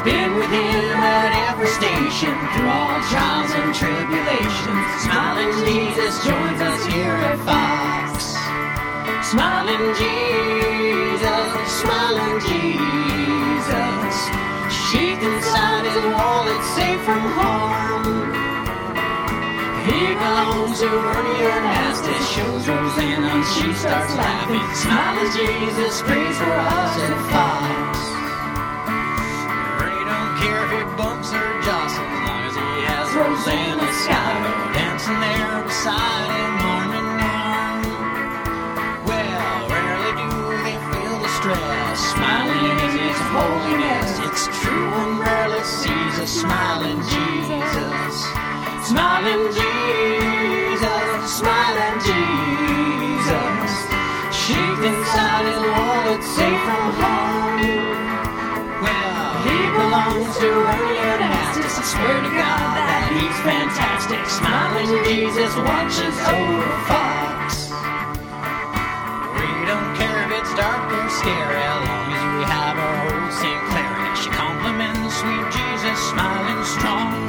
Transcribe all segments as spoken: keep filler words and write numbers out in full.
been with him at every station through all trials and tribulations. Smiling Jesus joins us here at Fox. Smiling Jesus, smiling Jesus, sheathed inside his wallet, safe from harm. He belongs to Ernie and Astis, shows Rosanna and she starts laughing. Smiling Jesus prays for us at Fox. Ernie don't care if he bumps or jostles, as long as he has Rosanna Scotto dancing there beside him, arm in arm. Well, rarely do they feel the stress. Smiling is his holiness. It's true, one rarely sees a smiling Jesus. Smiling Jesus, smiling Jesus, sheathed inside his wallet, safe from harm. Well, he belongs to Ernie and Astis. I swear to God that he's fantastic. Smiling Jesus watches over Fox. We don't care if it's dark or scary, as long as we have our old Saint Clair. And she compliments sweet Jesus, smiling strong.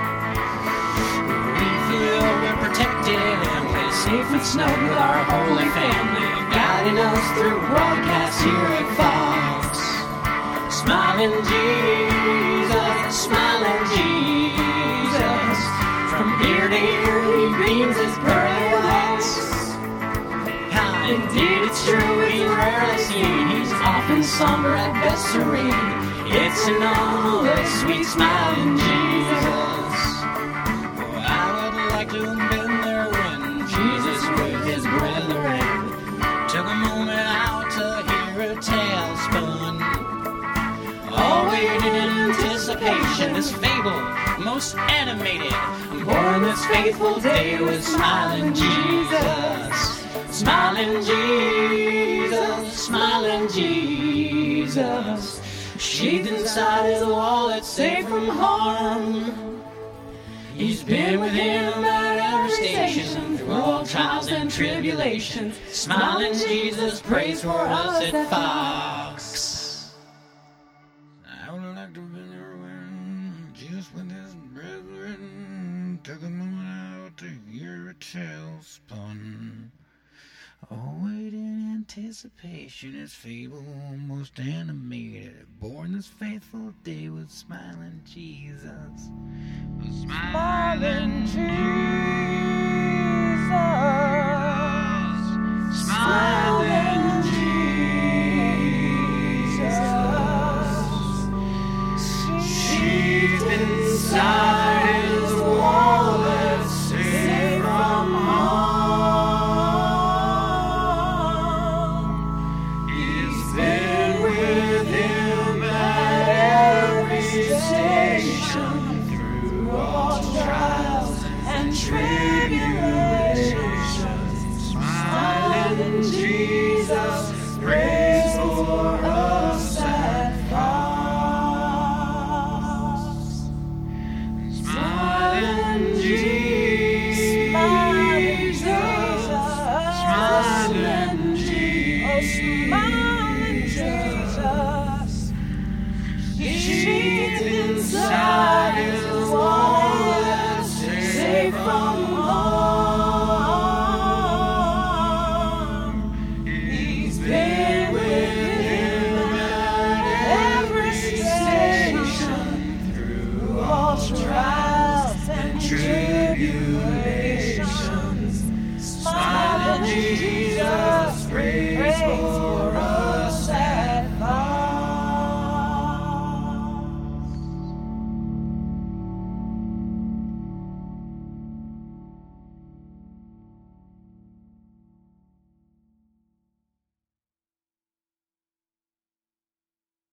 We're protected and we're safe and snug with our holy family, guiding us through broadcasts here at Fox. Smiling Jesus, smiling Jesus, from ear to ear he beams his pearly lights. Ah, indeed it's true, he's rarely seen, he's often somber, at best serene. It's an anomalous, sweet smiling Jesus. To have been there when Jesus with his brethren took a moment out to hear a tale spun. All waited in anticipation, this fable most animated, born this faithful day with smiling Jesus. Smiling Jesus, smiling Jesus, sheathed inside his wallet, safe from harm. He's been with him at every station through all trials and tribulations. Smiling Jesus prays for us at Fox. I would like to have been there when Jesus with his brethren took a moment out to hear a tale spun. All wait in anticipation, his fable almost animated, born this faithful day with smiling Jesus. Smiling Jesus, smiling Jesus, sheathed inside his wallet, safe from harm. He's been with him at every station, all trials and tribulations. Smiling Jesus prays for us at Fox. Smiling Jesus, smiling Jesus, smiling Jesus, sheathed inside his wallet, safe from